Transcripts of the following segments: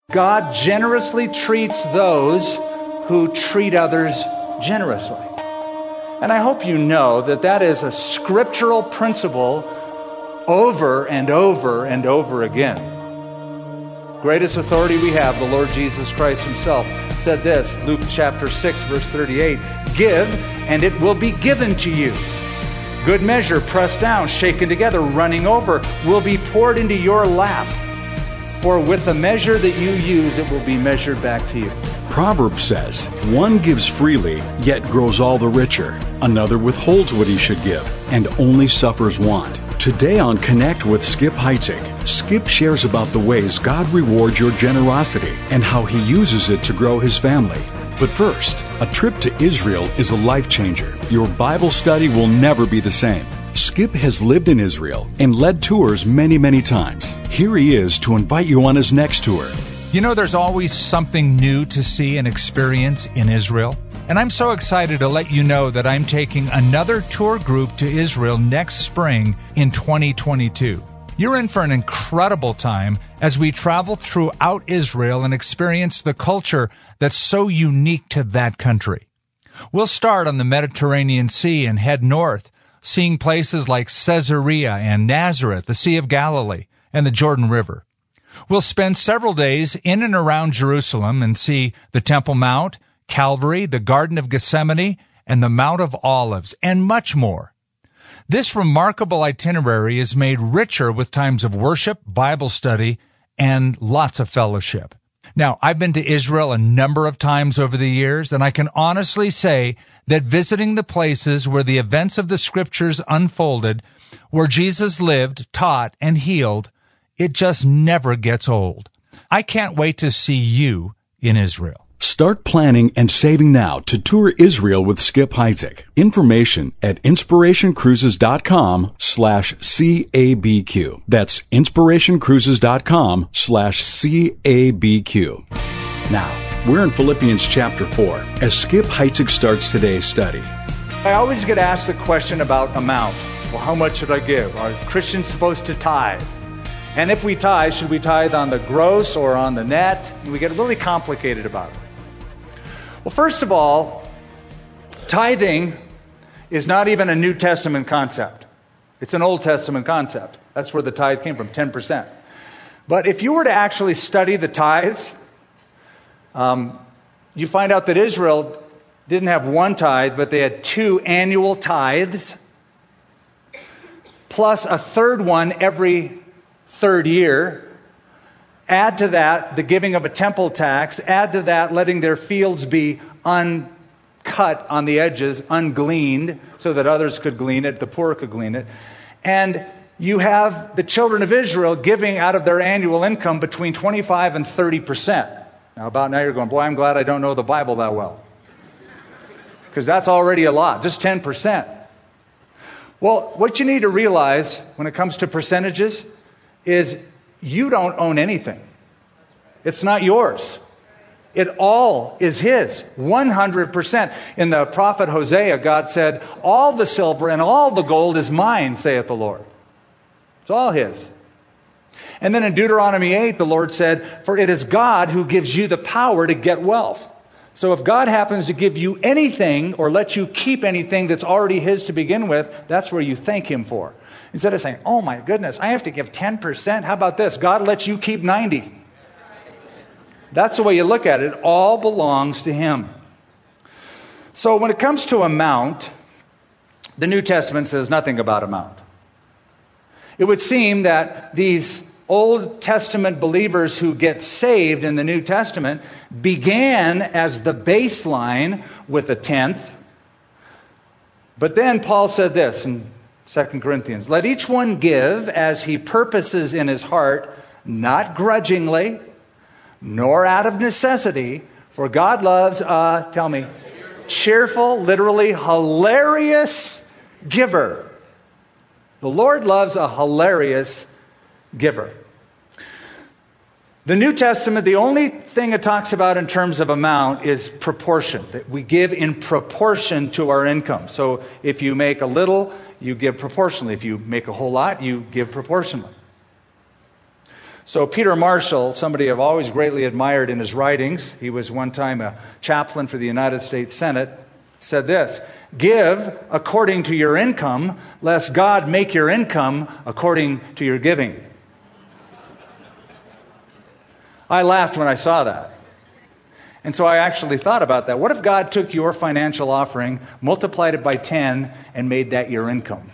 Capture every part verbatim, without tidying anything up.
God generously treats those who treat others generously. And I hope you know that that is a scriptural principle over and over and over again. Greatest authority we have, the Lord Jesus Christ himself, said this, Luke chapter six, verse thirty-eight, "Give, and it will be given to you. Good measure, pressed down, shaken together, running over, will be poured into your lap. For with the measure that you use, it will be measured back to you." Proverbs says, "One gives freely, yet grows all the richer. Another withholds what he should give, and only suffers want." Today on Connect with Skip Heitzig, Skip shares about the ways God rewards your generosity and how he uses it to grow his family. But first, a trip to Israel is a life changer. Your Bible study will never be the same. Skip has lived in Israel and led tours many, many times. Here he is to invite you on his next tour. You know, there's always something new to see and experience in Israel. And I'm so excited to let you know that I'm taking another tour group to Israel next spring in twenty twenty-two. You're in for an incredible time as we travel throughout Israel and experience the culture that's so unique to that country. We'll start on the Mediterranean Sea and head north, seeing places like Caesarea and Nazareth, the Sea of Galilee, and the Jordan River. We'll spend several days in and around Jerusalem and see the Temple Mount, Calvary, the Garden of Gethsemane, and the Mount of Olives, and much more. This remarkable itinerary is made richer with times of worship, Bible study, and lots of fellowship. Now, I've been to Israel a number of times over the years, and I can honestly say that visiting the places where the events of the Scriptures unfolded, where Jesus lived, taught, and healed, it just never gets old. I can't wait to see you in Israel. Start planning and saving now to tour Israel with Skip Heitzig. Information at inspirationcruises.com slash CABQ. That's inspirationcruises.com slash CABQ. Now, we're in Philippians chapter four as Skip Heitzig starts today's study. I always get asked the question about amount. Well, how much should I give? Are Christians supposed to tithe? And if we tithe, should we tithe on the gross or on the net? And we get really complicated about it. Well, first of all, tithing is not even a New Testament concept. It's an Old Testament concept. That's where the tithe came from, ten percent. But if you were to actually study the tithes, um, you find out that Israel didn't have one tithe, but they had two annual tithes, plus a third one every third year. Add to that the giving of a temple tax. Add to that letting their fields be uncut on the edges, ungleaned, so that others could glean it, the poor could glean it. And you have the children of Israel giving out of their annual income between twenty-five and thirty percent. Now, about now you're going, boy, I'm glad I don't know the Bible that well. Because that's already a lot, just ten percent. Well, what you need to realize when it comes to percentages is you don't own anything. It's not yours. It all is his, one hundred percent. In the prophet Hosea, God said, all the silver and all the gold is mine, saith the Lord. It's all his. And then in Deuteronomy eight, the Lord said, for it is God who gives you the power to get wealth. So if God happens to give you anything or let you keep anything that's already his to begin with, that's where you thank him for. Instead of saying, oh my goodness, I have to give ten percent. How about this? God lets you keep ninety. That's the way you look at it. It all belongs to him. So when it comes to amount, the New Testament says nothing about amount. It would seem that these Old Testament believers who get saved in the New Testament began as the baseline with a tenth. But then Paul said this in Second Corinthians, let each one give as he purposes in his heart, not grudgingly, nor out of necessity, for God loves a, tell me, cheerful, literally hilarious giver. The Lord loves a hilarious giver. The New Testament, the only thing it talks about in terms of amount is proportion, that we give in proportion to our income. So if you make a little, you give proportionally. If you make a whole lot, you give proportionally. So Peter Marshall, somebody I've always greatly admired in his writings, he was one time a chaplain for the United States Senate, said this: "Give according to your income, lest God make your income according to your giving." I laughed when I saw that. And so I actually thought about that. What if God took your financial offering, multiplied it by ten, and made that your income?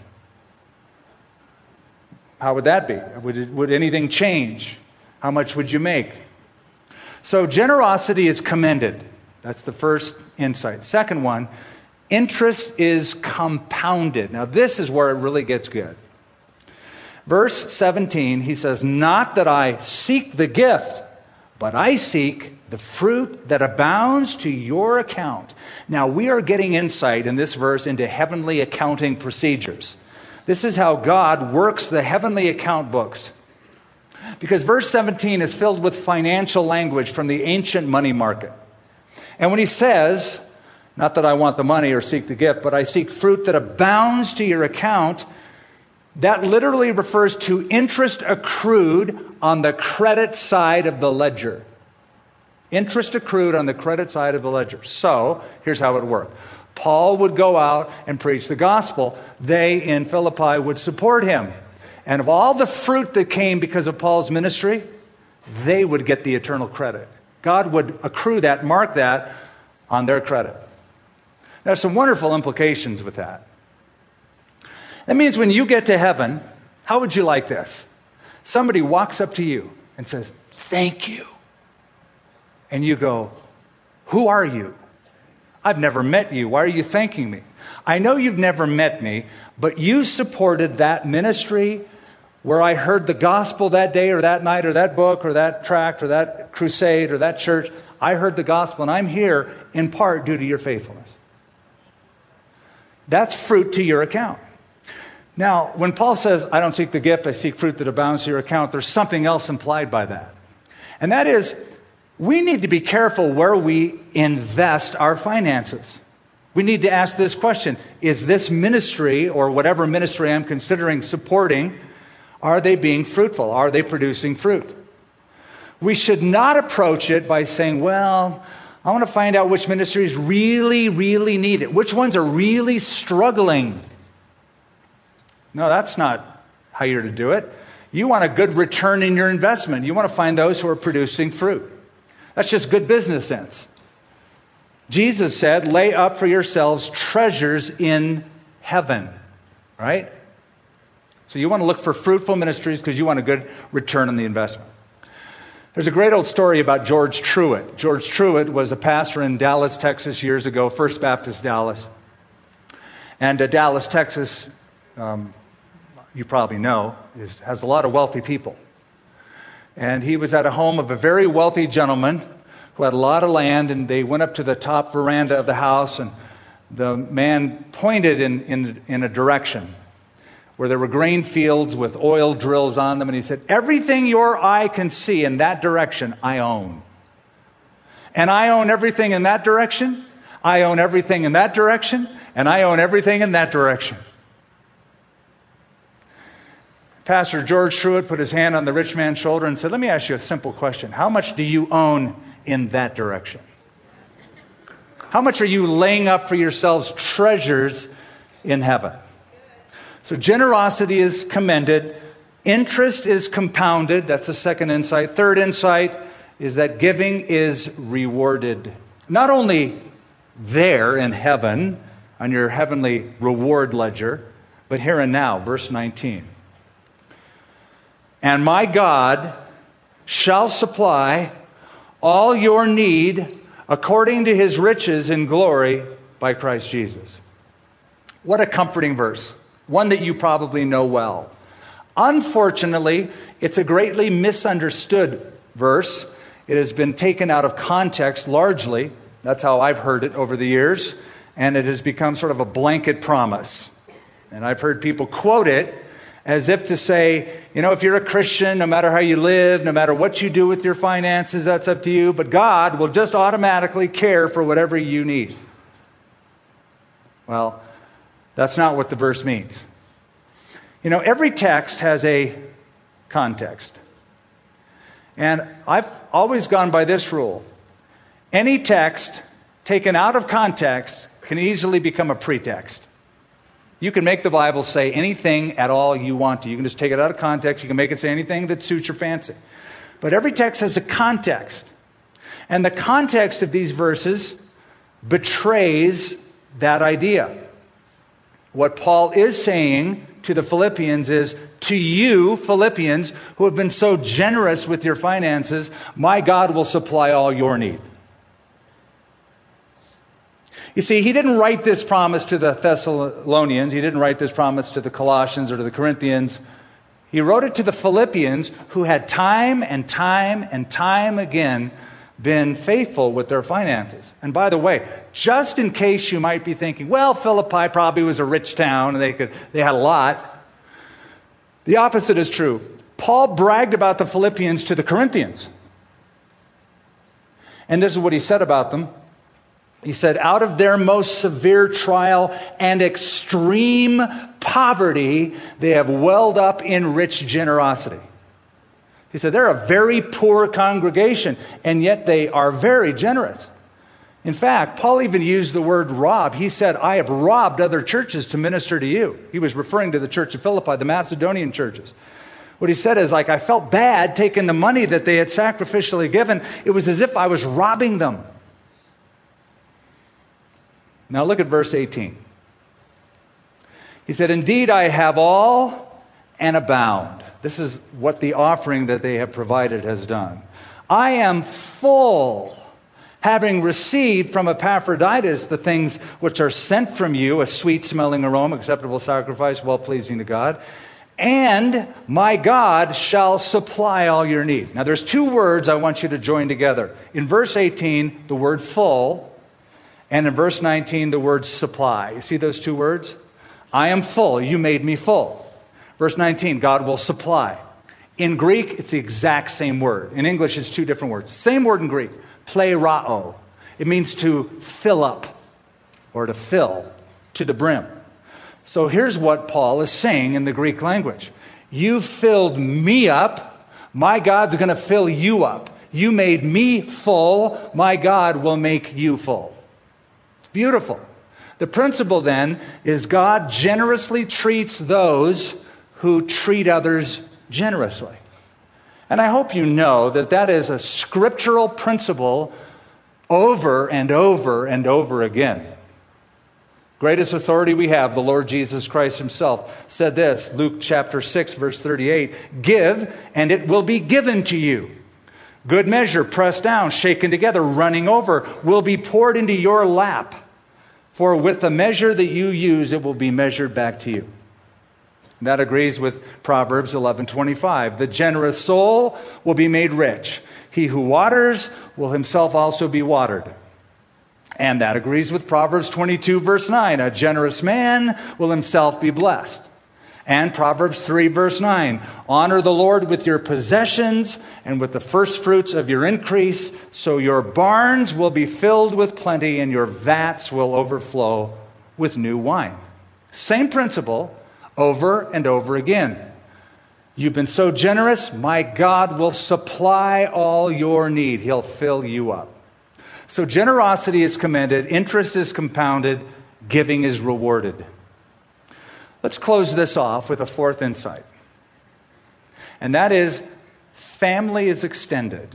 How would that be? Would, it, would anything change? How much would you make? So generosity is commended. That's the first insight. Second one, interest is compounded. Now this is where it really gets good. Verse seventeen, he says, "Not that I seek the gift, but I seek the fruit that abounds to your account." Now, we are getting insight in this verse into heavenly accounting procedures. This is how God works the heavenly account books. Because verse seventeen is filled with financial language from the ancient money market. And when he says, "Not that I want the money or seek the gift, but I seek fruit that abounds to your account," that literally refers to interest accrued on the credit side of the ledger. Interest accrued on the credit side of the ledger. So, here's how it worked. Paul would go out and preach the gospel. They in Philippi would support him. And of all the fruit that came because of Paul's ministry, they would get the eternal credit. God would accrue that, mark that on their credit. There's some wonderful implications with that. That means when you get to heaven, how would you like this? Somebody walks up to you and says, "Thank you." And you go, "Who are you? I've never met you. Why are you thanking me?" I know you've never met me, but you supported that ministry where I heard the gospel that day or that night or that book or that tract or that crusade or that church. I heard the gospel and I'm here in part due to your faithfulness. That's fruit to your account. Now, when Paul says, "I don't seek the gift, I seek fruit that abounds to your account," there's something else implied by that. And that is, we need to be careful where we invest our finances. We need to ask this question: is this ministry, or whatever ministry I'm considering supporting, are they being fruitful? Are they producing fruit? We should not approach it by saying, "Well, I want to find out which ministries really, really need it. Which ones are really struggling?" No, that's not how you're to do it. You want a good return in your investment. You want to find those who are producing fruit. That's just good business sense. Jesus said, "Lay up for yourselves treasures in heaven." Right? So you want to look for fruitful ministries because you want a good return on the investment. There's a great old story about George Truett. George Truett was a pastor in Dallas, Texas years ago, First Baptist Dallas. And uh, Dallas, Texas, um, you probably know, is, has a lot of wealthy people. And he was at a home of a very wealthy gentleman who had a lot of land, and they went up to the top veranda of the house, and the man pointed in, in, in a direction where there were grain fields with oil drills on them, and he said, "Everything your eye can see in that direction, I own. And I own everything in that direction, I own everything in that direction, and I own everything in that direction." Pastor George Truett put his hand on the rich man's shoulder and said, "Let me ask you a simple question. How much do you own in that direction? How much are you laying up for yourselves treasures in heaven?" So generosity is commended. Interest is compounded. That's the second insight. Third insight is that giving is rewarded. Not only there in heaven, on your heavenly reward ledger, but here and now, verse nineteen. "And my God shall supply all your need according to his riches in glory by Christ Jesus." What a comforting verse. One that you probably know well. Unfortunately, it's a greatly misunderstood verse. It has been taken out of context largely. That's how I've heard it over the years. And it has become sort of a blanket promise. And I've heard people quote it as if to say, you know, if you're a Christian, no matter how you live, no matter what you do with your finances, that's up to you. But God will just automatically care for whatever you need. Well, that's not what the verse means. You know, every text has a context. And I've always gone by this rule. Any text taken out of context can easily become a pretext. You can make the Bible say anything at all you want to. You can just take it out of context. You can make it say anything that suits your fancy. But every text has a context. And the context of these verses betrays that idea. What Paul is saying to the Philippians is, to you, Philippians, who have been so generous with your finances, my God will supply all your need. You see, he didn't write this promise to the Thessalonians. He didn't write this promise to the Colossians or to the Corinthians. He wrote it to the Philippians, who had time and time and time again been faithful with their finances. And by the way, just in case you might be thinking, well, Philippi probably was a rich town and they could they had a lot. The opposite is true. Paul bragged about the Philippians to the Corinthians. And this is what he said about them. He said, out of their most severe trial and extreme poverty, they have welled up in rich generosity. He said, they're a very poor congregation, and yet they are very generous. In fact, Paul even used the word rob. He said, I have robbed other churches to minister to you. He was referring to the church of Philippi, the Macedonian churches. What he said is, like, I felt bad taking the money that they had sacrificially given. It was as if I was robbing them. Now look at verse eighteen. He said, indeed, I have all and abound. This is what the offering that they have provided has done. I am full, having received from Epaphroditus the things which are sent from you, a sweet-smelling aroma, acceptable sacrifice, well-pleasing to God. And my God shall supply all your need. Now there's two words I want you to join together. In verse eighteen, the word full, and in verse nineteen, the word supply. You see those two words? I am full. You made me full. Verse nineteen, God will supply. In Greek, it's the exact same word. In English, it's two different words. Same word in Greek, plerao. It means to fill up or to fill to the brim. So here's what Paul is saying in the Greek language. You filled me up. My God's going to fill you up. You made me full. My God will make you full. Beautiful. The principle then is God generously treats those who treat others generously. And I hope you know that that is a scriptural principle over and over and over again. Greatest authority we have, the Lord Jesus Christ himself, said this, Luke chapter six, verse thirty-eight, give, and it will be given to you. Good measure, pressed down, shaken together, running over, will be poured into your lap. For with the measure that you use, it will be measured back to you. That agrees with Proverbs eleven twenty-five. The generous soul will be made rich. He who waters will himself also be watered. And that agrees with Proverbs twenty-two, verse nine. A generous man will himself be blessed. And Proverbs three, verse nine. Honor the Lord with your possessions and with the first fruits of your increase, so your barns will be filled with plenty and your vats will overflow with new wine. Same principle over and over again. You've been so generous, my God will supply all your need. He'll fill you up. So generosity is commended, interest is compounded, giving is rewarded. Let's close this off with a fourth insight. And that is, family is extended.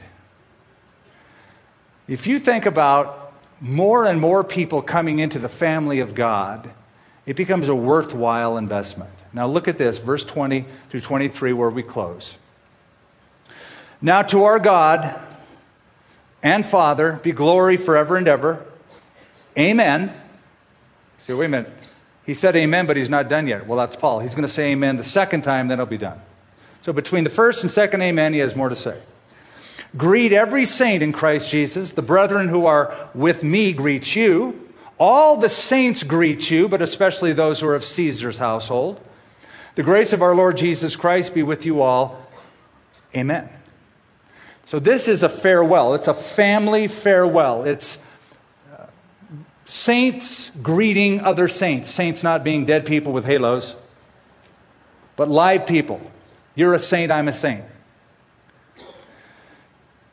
If you think about more and more people coming into the family of God, it becomes a worthwhile investment. Now look at this, verse twenty through twenty-three, where we close. Now to our God and Father be glory forever and ever. Amen. See, wait a minute. He said amen, but he's not done yet. Well, that's Paul. He's going to say amen the second time, then he'll be done. So between the first and second amen, he has more to say. Greet every saint in Christ Jesus. The brethren who are with me greet you. All the saints greet you, but especially those who are of Caesar's household. The grace of our Lord Jesus Christ be with you all. Amen. So this is a farewell. It's a family farewell. It's uh, saints greeting other saints. Saints not being dead people with halos, but live people. You're a saint, I'm a saint.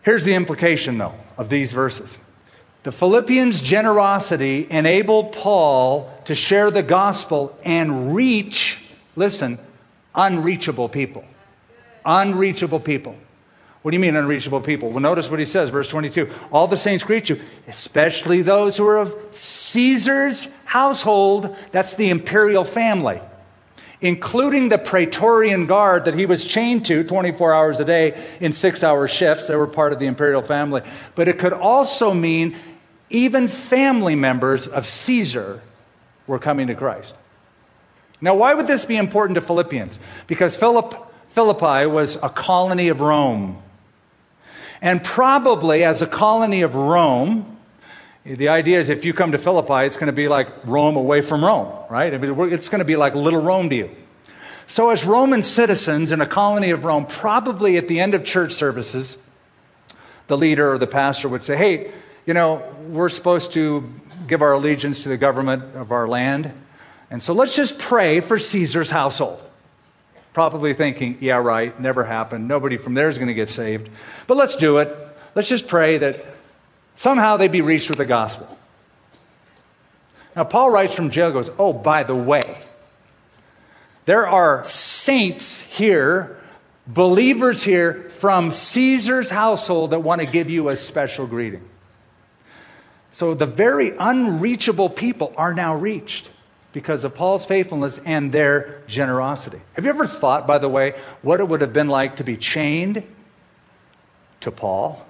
Here's the implication, though, of these verses. The Philippians' generosity enabled Paul to share the gospel and reach, listen, unreachable people. Unreachable people. What do you mean unreachable people? Well, notice what he says, verse twenty-two. All the saints greet you, especially those who are of Caesar's household. That's the imperial family, including the Praetorian Guard that he was chained to twenty-four hours a day in six-hour shifts. They were part of the imperial family. But it could also mean even family members of Caesar were coming to Christ. Now, why would this be important to Philippians? Because Philip, Philippi was a colony of Rome. And probably as a colony of Rome, the idea is if you come to Philippi, it's going to be like Rome away from Rome, right? I mean, it's going to be like little Rome to you. So as Roman citizens in a colony of Rome, probably at the end of church services, the leader or the pastor would say, hey, you know, we're supposed to give our allegiance to the government of our land. And so let's just pray for Caesar's household. Probably thinking, yeah, right, never happened. Nobody from there is going to get saved. But let's do it. Let's just pray that somehow they be reached with the gospel. Now, Paul writes from jail, goes, oh, by the way, there are saints here, believers here from Caesar's household that want to give you a special greeting. So the very unreachable people are now reached because of Paul's faithfulness and their generosity. Have you ever thought, by the way, what it would have been like to be chained to Paul?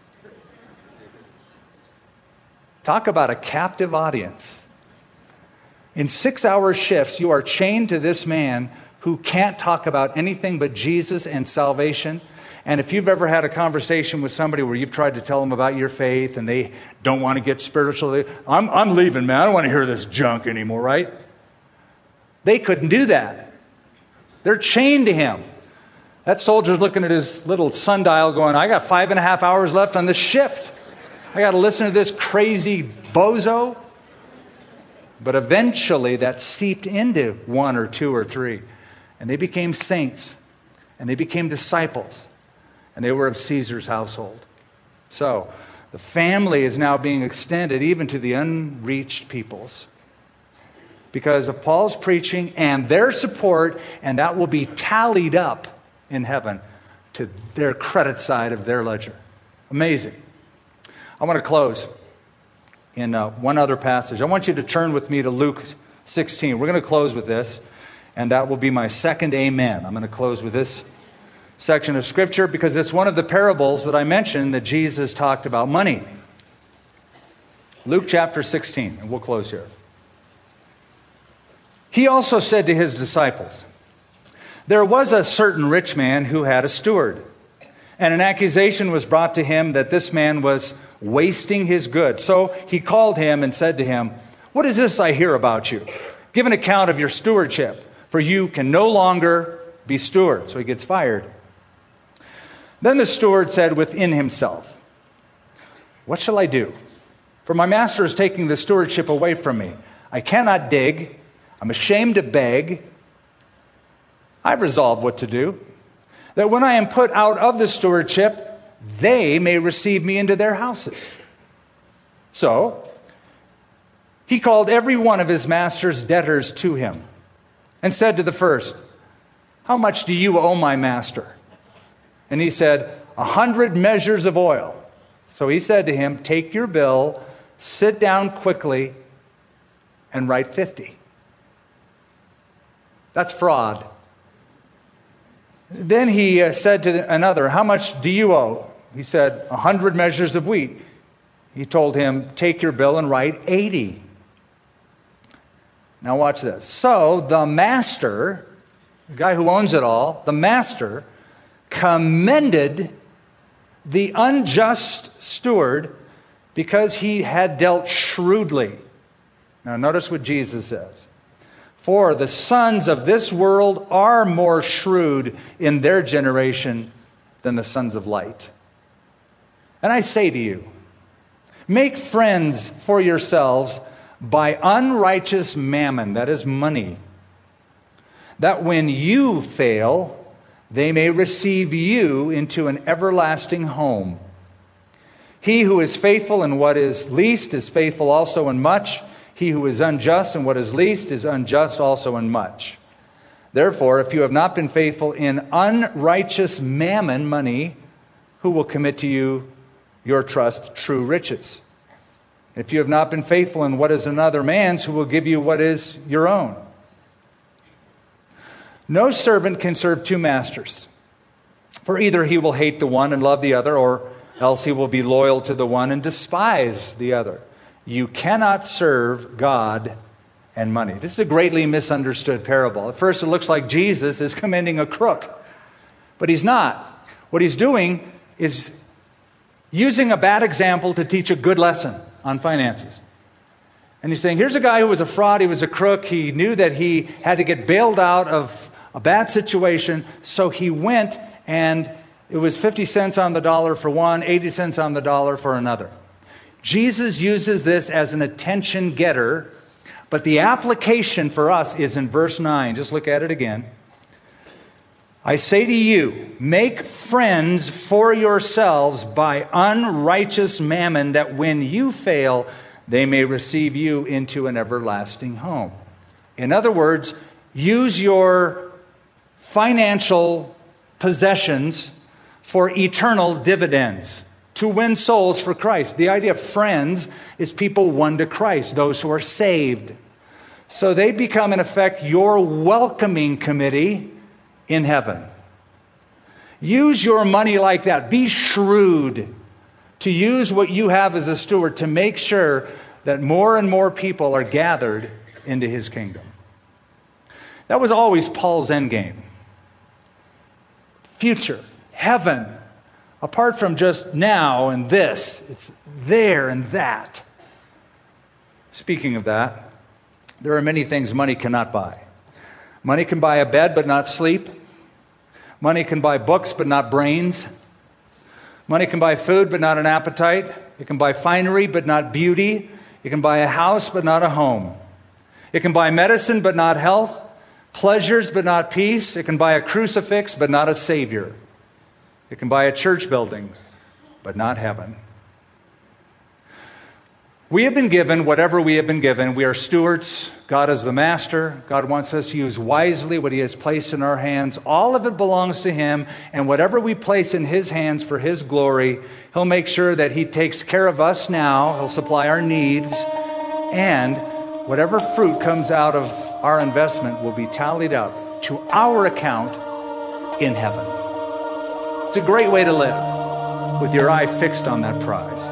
Talk about a captive audience. In six-hour shifts, you are chained to this man who can't talk about anything but Jesus and salvation. And if you've ever had a conversation with somebody where you've tried to tell them about your faith and they don't want to get spiritual, they, I'm, I'm leaving, man. I don't want to hear this junk anymore, right? They couldn't do that. They're chained to him. That soldier's looking at his little sundial going, I got five and a half hours left on this shift. I got to listen to this crazy bozo. But eventually that seeped into one or two or three. And they became saints. And they became disciples. And they were of Caesar's household. So the family is now being extended even to the unreached peoples because of Paul's preaching and their support, and that will be tallied up in heaven to their credit side of their ledger. Amazing. I want to close in uh, one other passage. I want you to turn with me to Luke sixteen. We're going to close with this, and that will be my second amen. I'm going to close with this section of Scripture because it's one of the parables that I mentioned that Jesus talked about money. Luke chapter sixteen, and we'll close here. He also said to his disciples, there was a certain rich man who had a steward, and an accusation was brought to him that this man was wasting his goods. So he called him and said to him, what is this I hear about you? Give an account of your stewardship, for you can no longer be steward. So he gets fired. Then the steward said within himself, what shall I do? For my master is taking the stewardship away from me. I cannot dig. I'm ashamed to beg. I've resolved what to do, that when I am put out of the stewardship, they may receive me into their houses. So he called every one of his master's debtors to him and said to the first, how much do you owe my master? And he said, a hundred measures of oil. So he said to him, take your bill, sit down quickly, and write fifty. That's fraud. Then he uh, said to another, how much do you owe? He said, a hundred measures of wheat. He told him, take your bill and write eighty. Now watch this. So the master, the guy who owns it all, the master commended the unjust steward because he had dealt shrewdly. Now notice what Jesus says. For the sons of this world are more shrewd in their generation than the sons of light. And I say to you, make friends for yourselves by unrighteous mammon, that is money, that when you fail, they may receive you into an everlasting home, He who is faithful in what is least is faithful also in much. He who is unjust in what is least is unjust also in much. Therefore, if you have not been faithful in unrighteous mammon, money, who will commit to you your trust, true riches? If you have not been faithful in what is another man's, who will give you what is your own? No servant can serve two masters, for either he will hate the one and love the other, or else he will be loyal to the one and despise the other. You cannot serve God and money. This is a greatly misunderstood parable. At first it looks like Jesus is commending a crook, but he's not. What he's doing is using a bad example to teach a good lesson on finances. And he's saying, here's a guy who was a fraud, he was a crook, he knew that he had to get bailed out of a bad situation, so he went and it was fifty cents on the dollar for one, eighty cents on the dollar for another. Jesus uses this as an attention getter, but the application for us is in verse nine. Just look at it again. I say to you, make friends for yourselves by unrighteous mammon, that when you fail, they may receive you into an everlasting home. In other words, use your financial possessions for eternal dividends, to win souls for Christ. The idea of friends is people won to Christ, those who are saved. So they become, in effect, your welcoming committee in heaven. Use your money like that. Be shrewd to use what you have as a steward to make sure that more and more people are gathered into his kingdom. That was always Paul's endgame. Future, heaven, apart from just now and this, it's there and that. Speaking of that, there are many things money cannot buy. Money can buy a bed but not sleep. Money can buy books but not brains. Money can buy food but not an appetite. It can buy finery but not beauty. It can buy a house but not a home. It can buy medicine but not health. Pleasures but not peace. It can buy a crucifix but not a Savior. It can buy a church building but not heaven. We have been given whatever we have been given. We are stewards. God is the master. God wants us to use wisely what he has placed in our hands. All of it belongs to him, and whatever we place in his hands for his glory, he'll make sure that he takes care of us now. He'll supply our needs, and whatever fruit comes out of our investment will be tallied up to our account in heaven. It's a great way to live, with your eye fixed on that prize.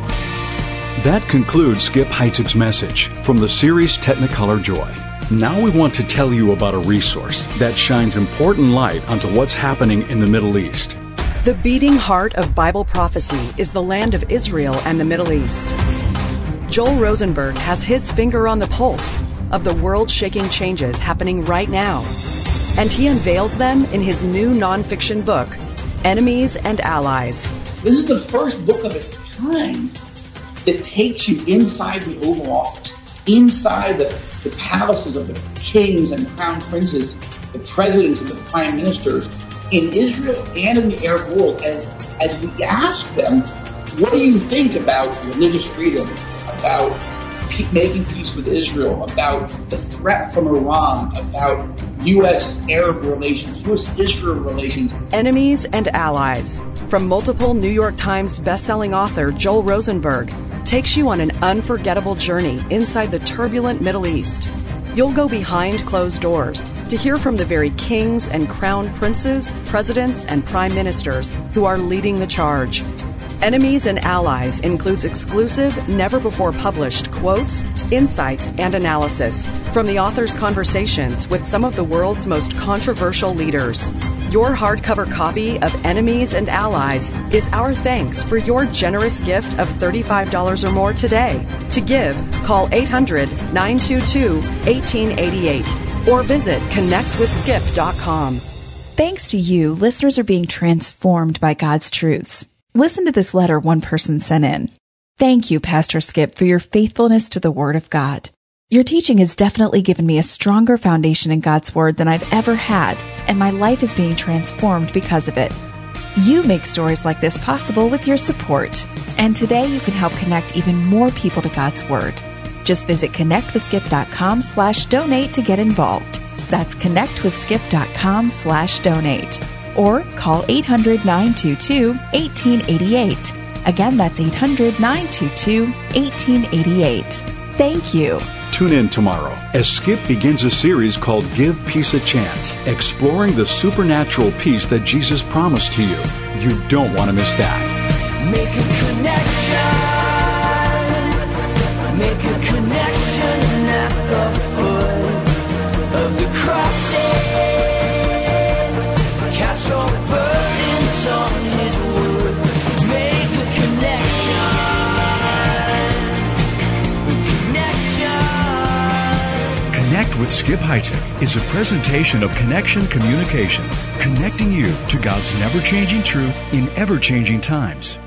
That concludes Skip Heitzig's message from the series Technicolor Joy. Now we want to tell you about a resource that shines important light onto what's happening in the Middle East. The beating heart of Bible prophecy is the land of Israel and the Middle East. Joel Rosenberg has his finger on the pulse of the world-shaking changes happening right now, and he unveils them in his new nonfiction book, Enemies and Allies. This is the first book of its kind that takes you inside the Oval Office, inside the, the palaces of the kings and crown princes, the presidents and the prime ministers in Israel and in the Arab world, as, as we ask them, what do you think about religious freedom, about pe- making peace with Israel, about the threat from Iran, about U S Arab relations, U S Israel relations. Enemies and Allies, from multiple New York Times bestselling author Joel Rosenberg, takes you on an unforgettable journey inside the turbulent Middle East. You'll go behind closed doors to hear from the very kings and crown princes, presidents, and prime ministers who are leading the charge. Enemies and Allies includes exclusive, never-before-published quotes, insights, and analysis from the author's conversations with some of the world's most controversial leaders. Your hardcover copy of Enemies and Allies is our thanks for your generous gift of thirty-five dollars or more today. To give, call eight hundred, nine two two, one eight eight eight or visit connect with skip dot com. Thanks to you, listeners are being transformed by God's truths. Listen to this letter one person sent in. Thank you, Pastor Skip, for your faithfulness to the Word of God. Your teaching has definitely given me a stronger foundation in God's Word than I've ever had, and my life is being transformed because of it. You make stories like this possible with your support. And today you can help connect even more people to God's Word. Just visit connectwithskip.com slash donate to get involved. That's connectwithskip.com slash donate. Or call eight hundred, nine two two, one eight eight eight. Again, that's eight hundred, nine two two, one eight eight eight. Thank you. Tune in tomorrow as Skip begins a series called Give Peace a Chance, exploring the supernatural peace that Jesus promised to you. You don't want to miss that. Make a connection. Make a connection at the foot of the cross. Cast your burdens on His word. Make a connection. Connect with Skip Heitzig is a presentation of Connection Communications, connecting you to God's never-changing truth in ever-changing times.